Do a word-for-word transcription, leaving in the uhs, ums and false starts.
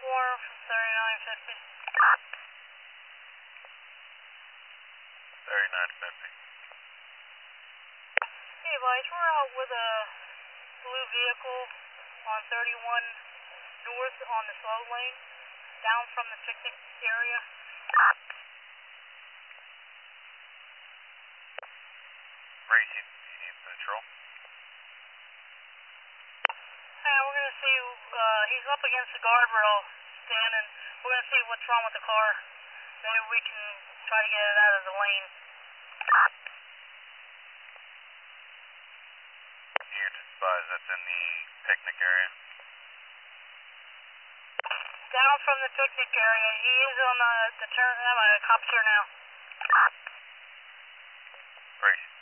four from thirty-nine fifty. thirty-nine fifty. Hey, Vice, we're out with a blue vehicle on thirty-one north on the slow lane, down from the picnic area. Race, you, you need patrol? Hey, we're going to see, uh, he's up against the guardrail standing. We're going to see what's wrong with the car. Maybe we can try to get it out of the lane. You're advised that's in the picnic area? Down from the picnic area. He is on the, the turn, uh, cops here now. Race.